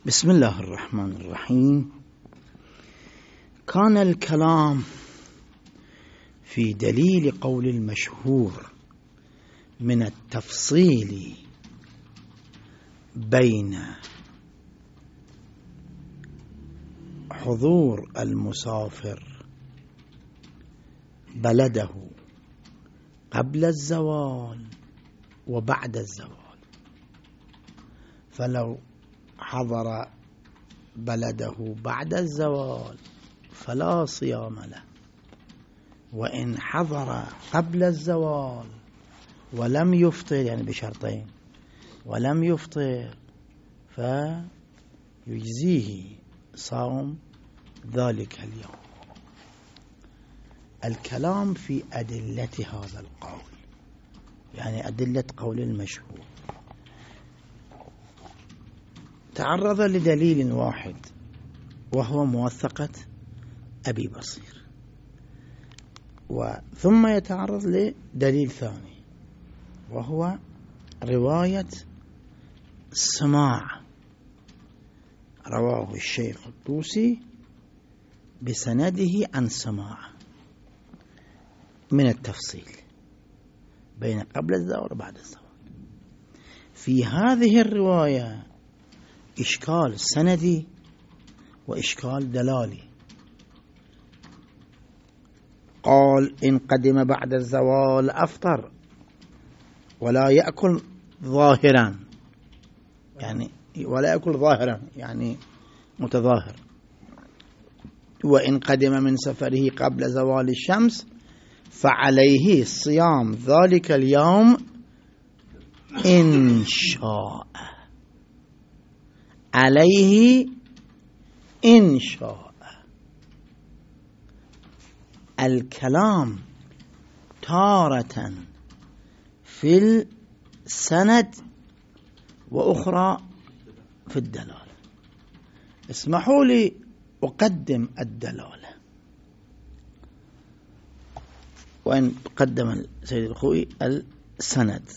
بسم الله الرحمن الرحيم. كان الكلام في دليل قول المشهور من التفصيل بين حضور المسافر بلده قبل الزوال وبعد الزوال، فلو حضر بلده بعد الزوال فلا صيام له، وإن حضر قبل الزوال ولم يفطر، يعني بشرطين، ولم يفطر فيجزيه صوم ذلك اليوم. الكلام في أدلة هذا القول، يعني أدلة قول المشهور، تعرض لدليل واحد وهو موثقة أبي بصير، ثم يتعرض لدليل ثاني وهو رواية سماع، رواه الشيخ الطوسي بسنده عن سماع من التفصيل بين قبل الزوال وبعد الزوال. في هذه الرواية إشكال سندي وإشكال دلالي. قال إن قدم بعد الزوال أفطر ولا يأكل ظاهرا، يعني ولا يأكل ظاهرا يعني متظاهر، وإن قدم من سفره قبل زوال الشمس فعليه صيام ذلك اليوم إن شاء، عليه إن شاء. الكلام تارة في السند وأخرى في الدلالة. اسمحوا لي أقدم الدلالة، وإن قدم السيد الخوئي السند.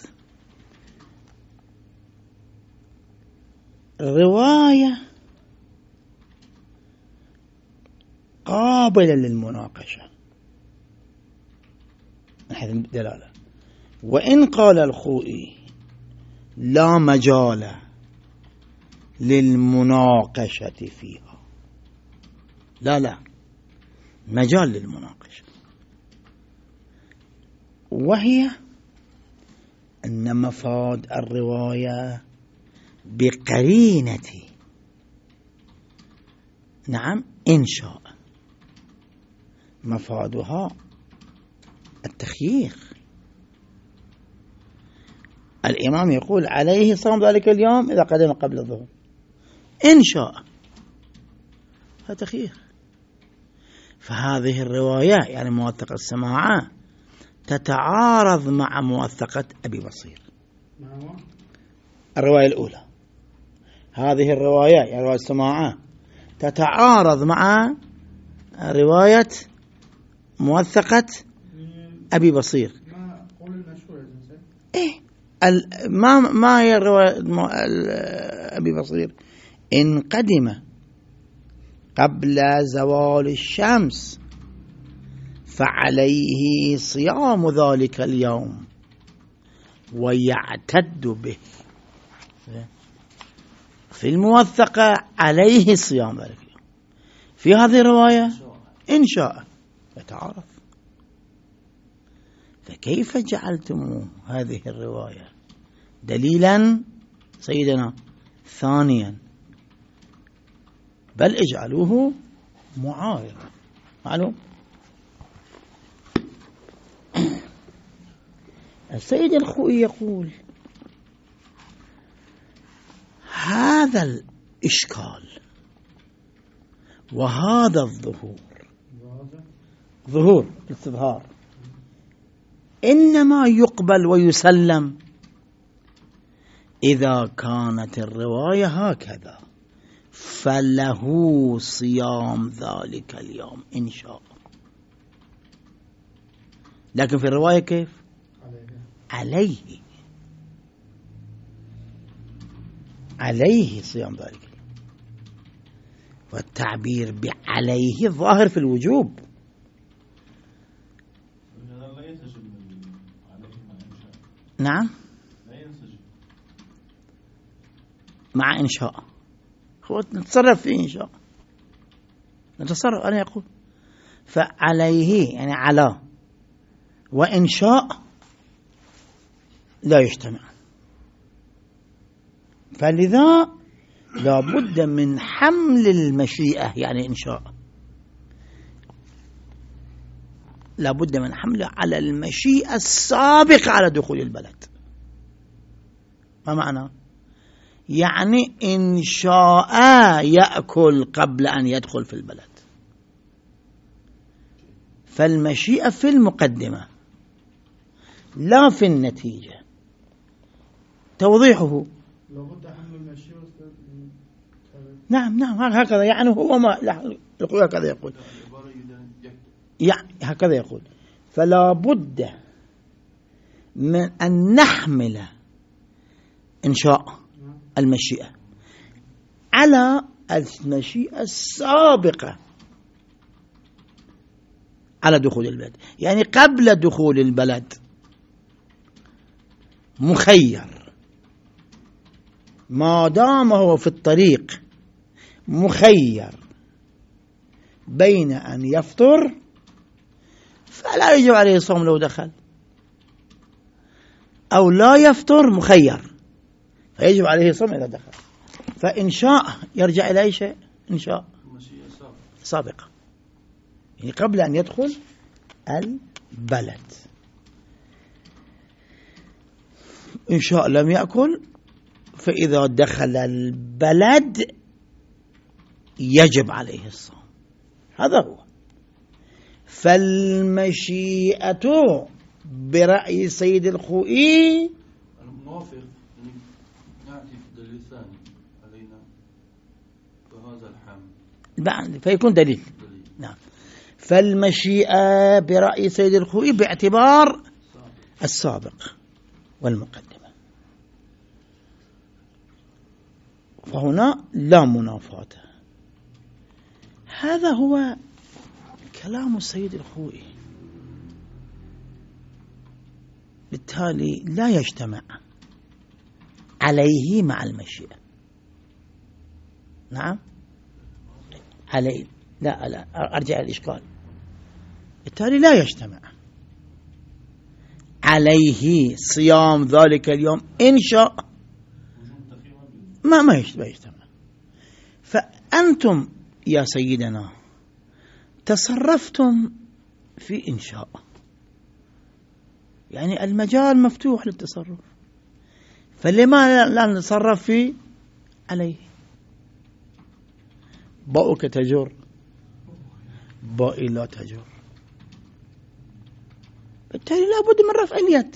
رواية قابلة للمناقشة من حيث الدلالة، وإن قال الخوئي لا مجال للمناقشة فيها، لا مجال للمناقشة، وهي أن مفاد الرواية بقرينة نعم إن شاء مفادها التخيير. الإمام يقول عليه صوم ذلك اليوم إذا قدم قبل الظهر، إن شاء، هذا تخيير. فهذه الرواية يعني موثقة السماعة تتعارض مع موثقة أبي بصير. الرواية الأولى، هذه الرواية يعني رواية السماعة تتعارض مع رواية موثقة أبي بصير. ما هي رواية أبي بصير؟ إن قدم قبل زوال الشمس فعليه صيام ذلك اليوم ويعتد به. في الموثقة عليه صيام ذلك اليوم، في هذه الرواية إن شاء، يتعارض. فكيف جعلتم هذه الرواية دليلا سيدنا ثانيا؟ بل اجعلوه معارضا. معلوم السيد الخوئي يقول هذا الإشكال وهذا ظهور الاستظهار إنما يقبل ويسلم إذا كانت الرواية هكذا، فله صيام ذلك اليوم إن شاء. لكن في الرواية كيف؟ عليه صيام ذلك. والتعبير بعليه ظاهر في الوجوب. نعم مع إنشاء، هو نتصرف في إنشاء، نتصرف. أنا يقول فعليه يعني على وإنشاء لا يجتمع، فلذا لا بد من حمل المشيئة يعني إنشاء، لا بد من حمله على المشيئة السابقة على دخول البلد. ما معنى؟ يعني إن شاء يأكل قبل أن يدخل في البلد، فالمشيئة في المقدمة لا في النتيجة. توضيحه لابد حمل المشيئة. نعم هكذا يعني هو ما يقول هكذا يقول يعني هكذا يقول. فلا بد من أن نحمل إنشاء المشيئة على المشيئة السابقة على دخول البلد، يعني قبل دخول البلد مخير، ما دام هو في الطريق مخير بين أن يفطر فلا يجب عليه الصوم لو دخل، أو لا يفطر مخير فيجب عليه الصوم إذا دخل. فإن شاء يرجع إلى أي شيء؟ إن شاء سابقة، يعني قبل أن يدخل البلد. إن شاء لم يأكل، فإذا دخل البلد يجب عليه الصوم. هذا هو. فالمشيئة برأي سيد الخوئي الموافق نأتي في الدليل الثاني علينا بهذا الحمل فيكون دليل. نعم. فالمشيئة برأي سيد الخوئي باعتبار السابق والمقدمة، فهنا لا منافاة. هذا هو كلام السيد الخوئي. بالتالي لا يجتمع عليه مع المشيئة. نعم عليه لا أرجع الإشكال. بالتالي لا يجتمع عليه صيام ذلك اليوم إن شاء ما يجتمع. فأنتم يا سيدنا تصرفتم في إنشاء، يعني المجال مفتوح للتصرف، فلما لا نتصرف في عليه؟ باؤك تجر بائي لا تجر، بالتالي لا بد من رفع اليد.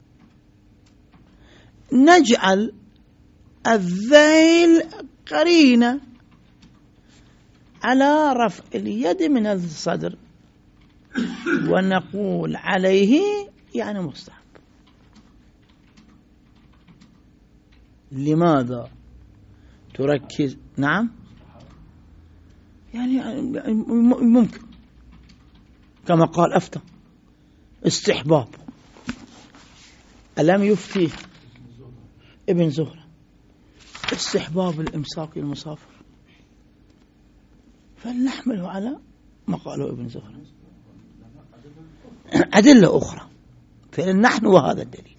نجعل الذيل قرينة على رفع اليد من الصدر ونقول عليه يعني مستحب. لماذا تركز؟ نعم يعني ممكن كما قال أفتى استحباب. ألم يفتي ابن زهرة استحباب الإمساك للمسافر؟ فلنحمله على ما قاله ابن زهرة. أدلة أخرى، فنحن وهذا الدليل.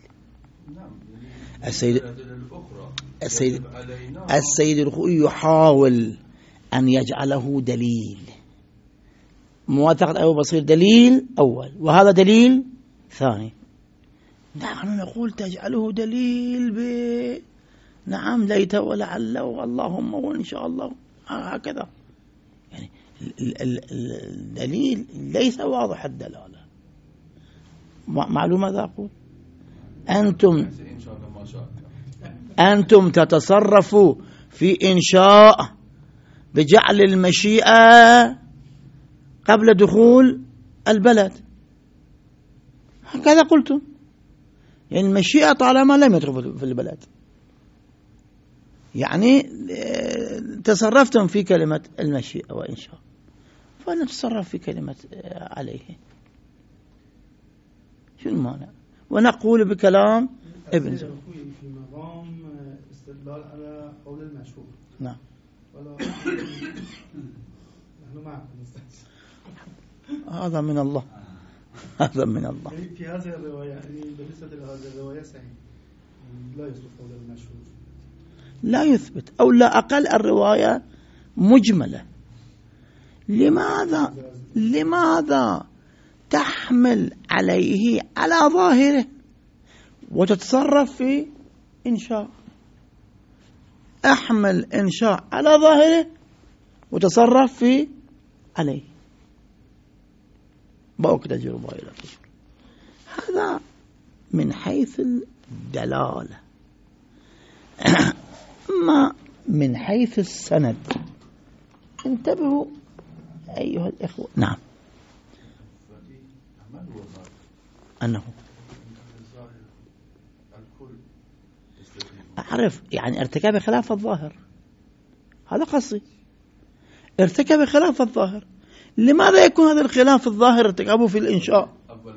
السيد الخوئي يحاول أن يجعله دليل. موافقة أبو بصير دليل أول، وهذا دليل ثاني. نحن نقول تجعله دليل نعم ليت ولعل واللهم وإن شاء الله هكذا. يعني الدليل ليس واضح الدلالة. معلوم ماذا أقول؟ أنتم تتصرفوا في إنشاء بجعل المشيئة قبل دخول البلد، هكذا قلتم. يعني المشيئة طالما لم يدخل في البلد. يعني تصرفتم في كلمة المشيئة وإنشاء، فنتصرف في كلمة عليه، شو المانع؟ ونقول بكلام ابن زيد في مقام استدلال على قول المشهور. نعم. نحن معكم. هذا من الله، هذا من الله. في هذه الرواية، يعني بالنسبة لهذه الرواية صحيح لا يثبت قول المشهور، لا يثبت، أو لا أقل الرواية مجملة. لماذا تحمل عليه على ظاهره وتتصرف في إنشاء؟ أحمل إنشاء على ظاهره وتصرف في عليه، بأوك تجربة إلى فجر. هذا من حيث الدلالة. أما من حيث السند، انتبهوا أيها الإخوة. نعم. أنه أعرف يعني ارتكب خلاف الظاهر، هذا قصدي، ارتكب خلاف الظاهر. لماذا يكون هذا الخلاف الظاهر ارتكابه في الإنشاء؟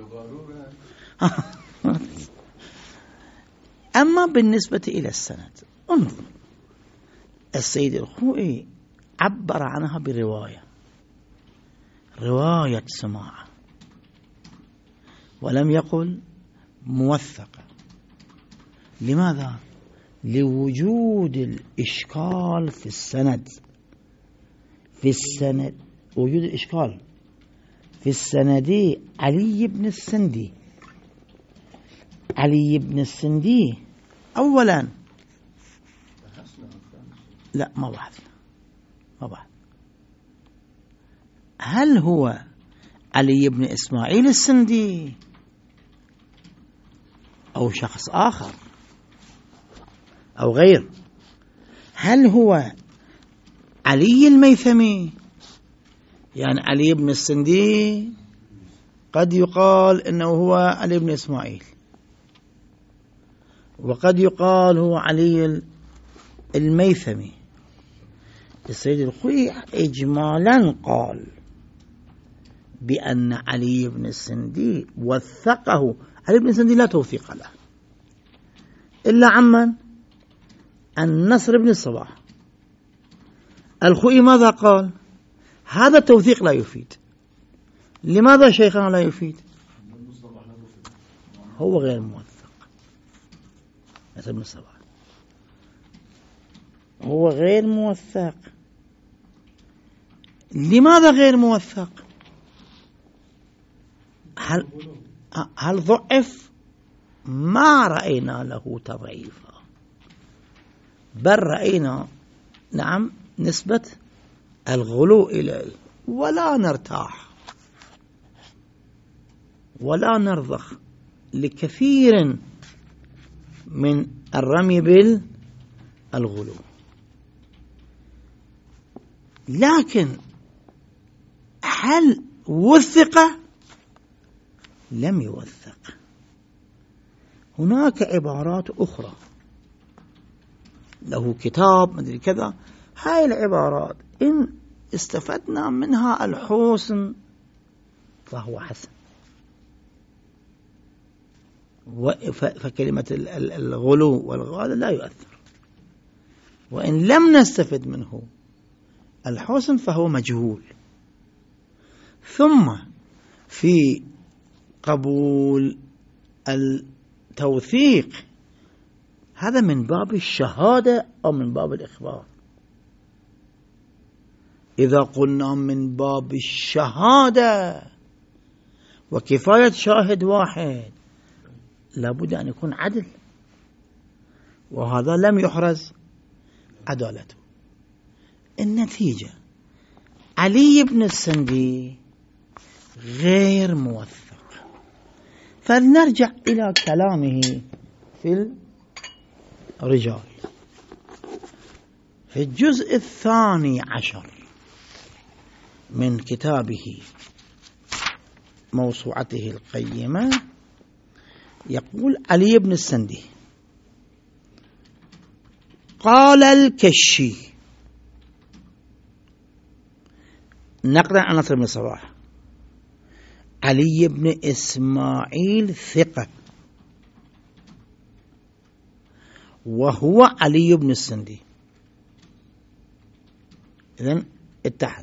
أما بالنسبة إلى السند، انظر، السيد الخوئي عبر عنها برواية، رواية سماع، ولم يقل موثقة. لماذا؟ لوجود الإشكال في السند. وجود الإشكال في السند. علي بن السندي أولا، لا ما بحثنا. هل هو علي بن إسماعيل السندي أو شخص آخر أو غير؟ هل هو علي الميثمي؟ يعني علي بن السندي قد يقال إنه هو علي بن إسماعيل، وقد يقال هو علي الميثمي. السيد الخوئي إجمالا قال بأن علي بن السندي وثقه. علي بن السندي لا توثيق له إلا عمن؟ النصر بن الصباح. الخوئي ماذا قال؟ هذا التوثيق لا يفيد. لماذا شيخنا لا يفيد؟ هو غير موثق. نصر بن الصباح هو غير موثق. لماذا غير موثق؟ هل ضعف؟ ما رأينا له تضعيفا، بل رأينا نعم نسبة الغلو إليه، ولا نرتاح ولا نرضخ لكثير من الرمي بالغلو. لكن هل وثق؟ لم يوثق. هناك عبارات أخرى، له كتاب مدري كذا، هاي العبارات إن استفدنا منها الحسن فهو حسن، فكلمة الغلو والغالة لا يؤثر. وإن لم نستفد منه الحسن فهو مجهول. ثم في قبول التوثيق، هذا من باب الشهادة أو من باب الإخبار؟ إذا قلنا من باب الشهادة وكفاية شاهد واحد، لابد أن يكون عدل، وهذا لم يحرز عدالته. النتيجة علي بن السندي غير موثق. فلنرجع إلى كلامه في الرجال في الجزء 12 من كتابه موسوعته القيمة. يقول علي بن السندي قال الكشي نقلا عن نصر بن صباح علي بن إسماعيل ثقة وهو علي بن السندي. إذن اتحد.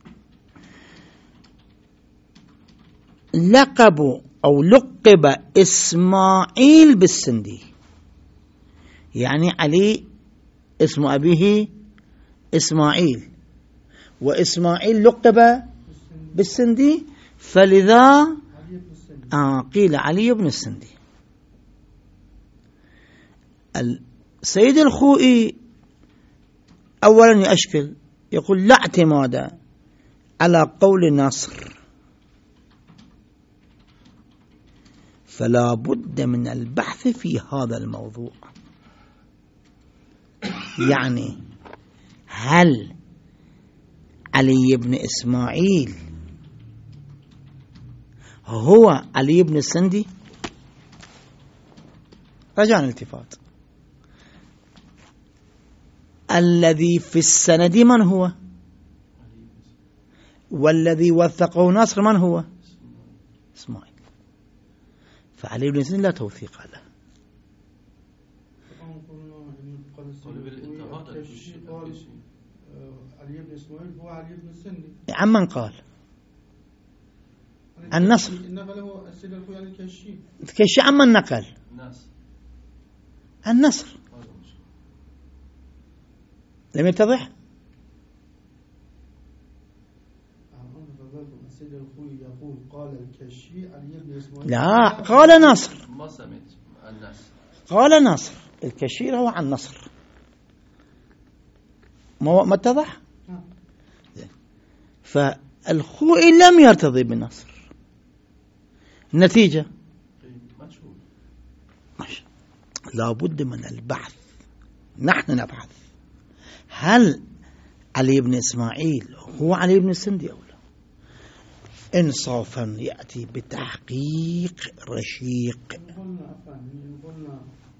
لقب أو لقب إسماعيل بالسندي، يعني علي اسم أبيه إسماعيل، وإسماعيل لقب بالسندي، فلذا قيل علي بن السندي. السيد الخوئي أولا يشكل، يقول لا اعتماد على قول نصر، فلا بد من البحث في هذا الموضوع. يعني هل علي بن إسماعيل هو علي بن السندي؟ رجعنا الالتفات. الذي في السند من هو؟ والذي وثقه نصر من هو؟ إسماعيل. فعلي بن السندي لا توثيق له. علي بن إسماعيل هو علي بن السندي. عمن قال؟ عن نصر. نقله السيد الخوئي عن الكشي. الكشي عمن نقل؟ عن نصر. لم يتضح؟ السيد الخوئي يقول قال الكشي علي بن إسماعيل. لا، قال نصر. ما سمعت الناس. قال نصر. الكشير هو عن نصر. ما اتضح؟ فالخوئي لم يرتضي بالنصر. النتيجة لا بد من البحث. نحن نبحث هل علي بن إسماعيل هو علي بن السندي أو لا. إنصافا يأتي بتحقيق رشيق. قلنا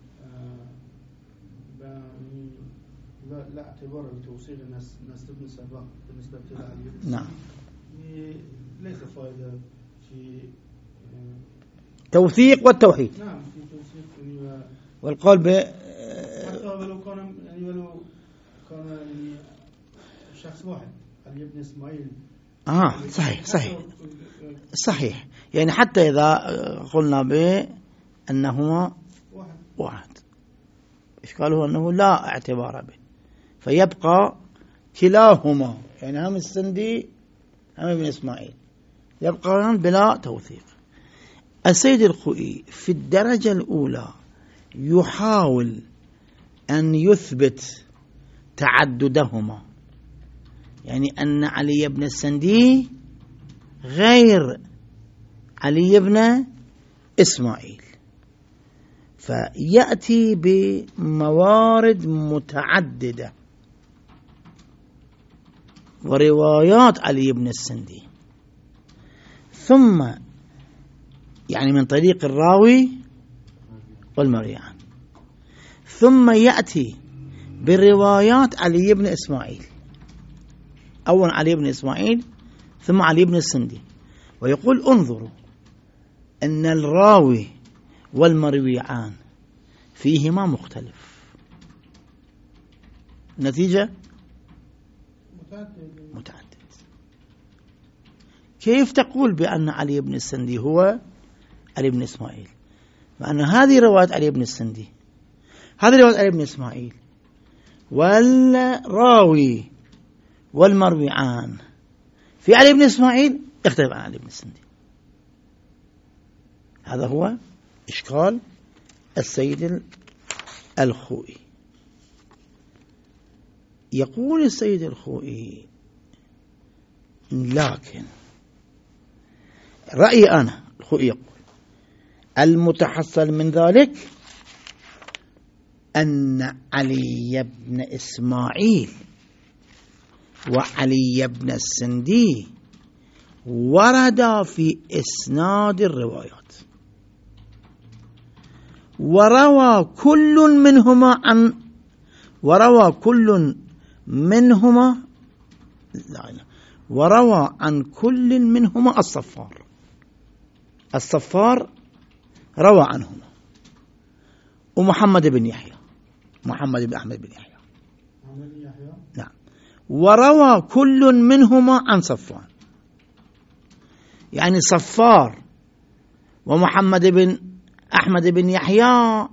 لا اعتبار لتوصيل نسل ابن سبا بالنسبة لعلي. نعم. ليس فائدة في توثيق والتوحيد. نعم، في توثيق والقول ب حتى ولو كان يعني شخص واحد علي بن إسماعيل. صحيح. يعني حتى إذا قلنا بأنهما واحد، إشكاله أنه لا اعتبار به، فيبقى كلاهما، يعني هم السندي هم ابن إسماعيل، يبقى بلا توثيق. السيد الخوئي في الدرجة الأولى يحاول أن يثبت تعددهما، يعني أن علي بن السندي غير علي بن إسماعيل، فيأتي بموارد متعددة وروايات علي بن السندي، ثم يعني من طريق الراوي والمروي عنه، ثم يأتي بروايات علي بن إسماعيل، أولا علي بن إسماعيل ثم علي بن السندي، ويقول انظروا أن الراوي والمروي عنه فيهما مختلف. نتيجة متعدد. كيف تقول بأن علي بن السندي هو علي بن إسماعيل، مع أن هذه رواية علي بن السندي، هذه رواية علي بن إسماعيل، والراوي والمروي عنه في علي بن إسماعيل يختلف عن علي بن السندي. هذا هو إشكال السيد الخوئي. يقول السيد الخوئي لكن رأيي أنا، الخوئي يقول المتحصل من ذلك أن علي بن إسماعيل وعلي بن السندي وردا في إسناد الروايات، وروى كل منهما عن وروى كل منهما وروى عن كل منهما الصفار روى عنهما، ومحمد بن يحيى، محمد بن أحمد بن يحيى، نعم، وروى كل منهما عن صفوان. يعني صفار ومحمد بن أحمد بن يحيى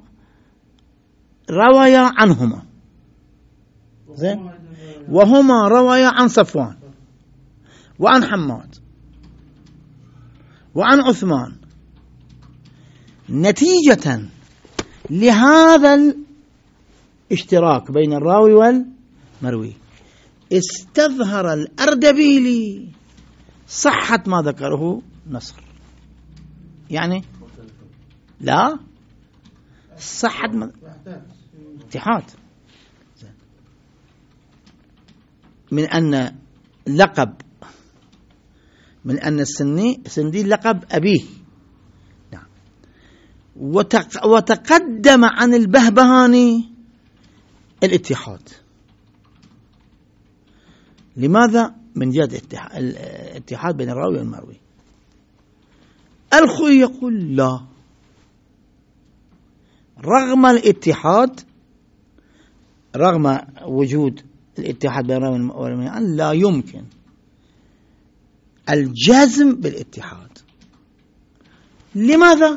رويا عنهما، زين، وهما رويا عن صفوان وعن حماد وعن عثمان. نتيجة لهذا الاشتراك بين الراوي والمروي استظهر الأردبيلي صحة ما ذكره نصر. يعني لا صحة اتحاد، من أن لقب، من أن السندي لقب أبيه، نعم، وتقدم عن البهبهاني الاتحاد. لماذا؟ من جهة الاتحاد بين الراوي والمروي. الخوي يقول لا، رغم الاتحاد، رغم وجود الاتحاد بين الراوي والمروي، لا يمكن الجزم بالاتحاد. لماذا؟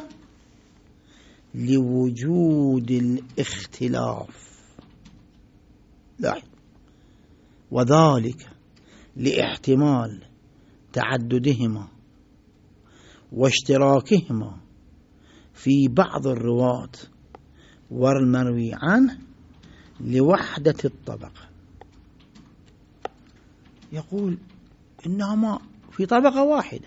لوجود الاختلاف، لاحظ، وذلك لاحتمال تعددهما واشتراكهما في بعض الرواة والمروي عنه لوحدة الطبقة. يقول إنهما في طبقة واحدة،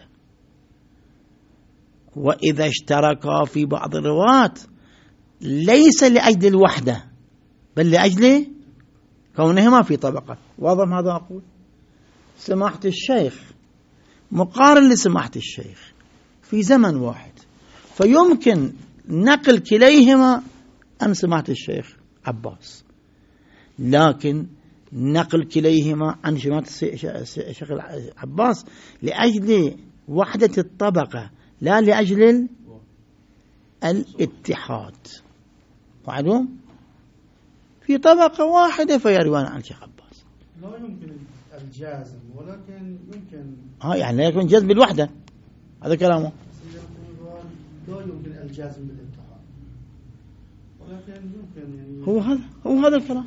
وإذا اشتركا في بعض الرواة ليس لأجل الوحدة بل لأجل كونهما في طبقة. واضح ماذا أقول؟ سماحة الشيخ مقارن لسماحة الشيخ في زمن واحد، فيمكن نقل كليهما عن سماحة الشيخ عباس، لكن نقل كليهما عن سماحة الشيخ عباس لأجل وحدة الطبقة لا لأجل الاتحاد. معلوم؟ في طبقة واحدة فيروان عن الشيخ عباس. لا يمكن الجازم، ولكن يمكن يعني لا يكون جزم بالوحدة، هذا كلامه. لا يمكن الجازم بالاتحاد، ولكن يمكن يعني هو هذا الكلام.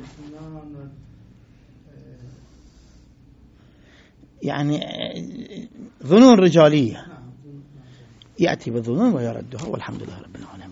يعني ظنون رجالية، يأتي بالظنون ويردها، والحمد لله رب العالمين.